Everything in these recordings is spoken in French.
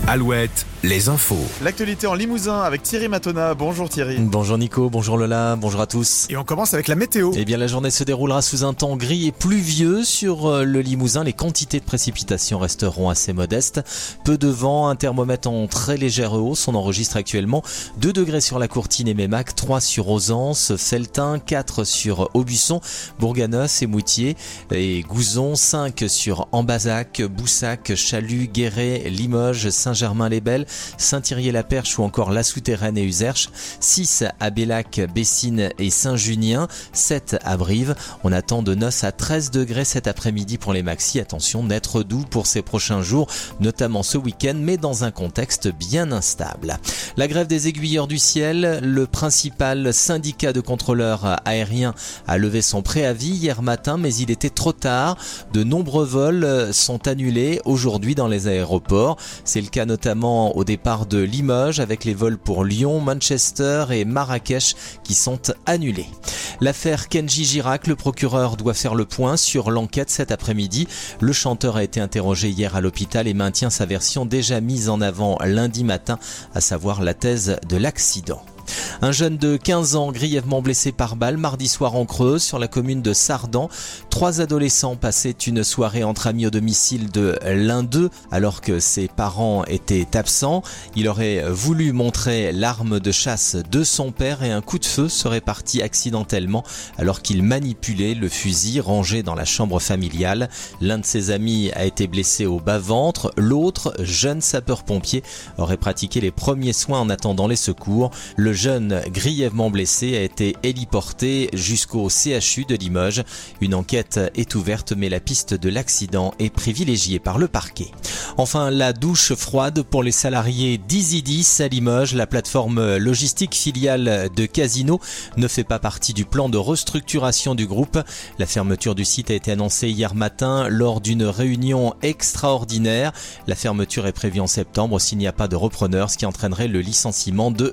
Alouette, les infos. L'actualité en Limousin avec Thierry Matona. Bonjour Thierry. Bonjour Nico, bonjour Lola, bonjour à tous. Et on commence avec la météo. Eh bien la journée se déroulera sous un temps gris et pluvieux sur le Limousin. Les quantités de précipitations resteront assez modestes. Peu de vent, un thermomètre en très légère hausse. On enregistre actuellement 2 degrés sur la Courtine et Mémac, 3 sur Ausence, Felletin, 4 sur Aubusson, Bourganos et Moutier et Gouzon, 5 sur Ambazac, Boussac, Chalut, Guéret, Limoges, Saint-Germain-les-Belles, Saint-Thirier-la-Perche ou encore La Souterraine et Uzerche, 6 à Bellac, Bessines et Saint-Junien, 7 à Brive. On attend de 9 à 13 degrés cet après-midi pour les maxis. Attention, n'être doux pour ces prochains jours, notamment ce week-end, mais dans un contexte bien instable. La grève des aiguilleurs du ciel, le principal syndicat de contrôleurs aériens a levé son préavis hier matin, mais il était trop tard. De nombreux vols sont annulés aujourd'hui dans les aéroports. C'est le cas notamment au départ de Limoges avec les vols pour Lyon, Manchester et Marrakech qui sont annulés. L'affaire Kenji Girac, le procureur doit faire le point sur l'enquête cet après-midi. Le chanteur a été interrogé hier à l'hôpital et maintient sa version déjà mise en avant lundi matin, à savoir la thèse de l'accident. Un jeune de 15 ans grièvement blessé par balle mardi soir en Creuse sur la commune de Sardan. 3 adolescents passaient une soirée entre amis au domicile de l'un d'eux alors que ses parents étaient absents. Il aurait voulu montrer l'arme de chasse de son père et un coup de feu serait parti accidentellement alors qu'il manipulait le fusil rangé dans la chambre familiale. L'un de ses amis a été blessé au bas-ventre. L'autre, jeune sapeur-pompier, aurait pratiqué les premiers soins en attendant les secours. Le jeune grièvement blessé a été héliporté jusqu'au CHU de Limoges. Une enquête est ouverte mais la piste de l'accident est privilégiée par le parquet. Enfin, la douche froide pour les salariés d'Easy10 à Limoges. La plateforme logistique filiale de Casino ne fait pas partie du plan de restructuration du groupe. La fermeture du site a été annoncée hier matin lors d'une réunion extraordinaire. La fermeture est prévue en septembre s'il n'y a pas de repreneur, ce qui entraînerait le licenciement de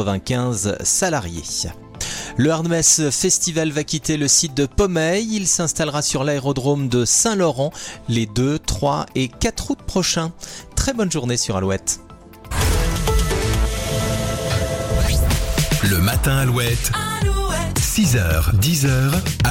95 salariés. Le Hardmess Festival va quitter le site de Pommeil. Il s'installera sur l'aérodrome de Saint-Laurent les 2, 3 et 4 août prochains. Très bonne journée sur Alouette. Le matin Alouette. 6h, 10h.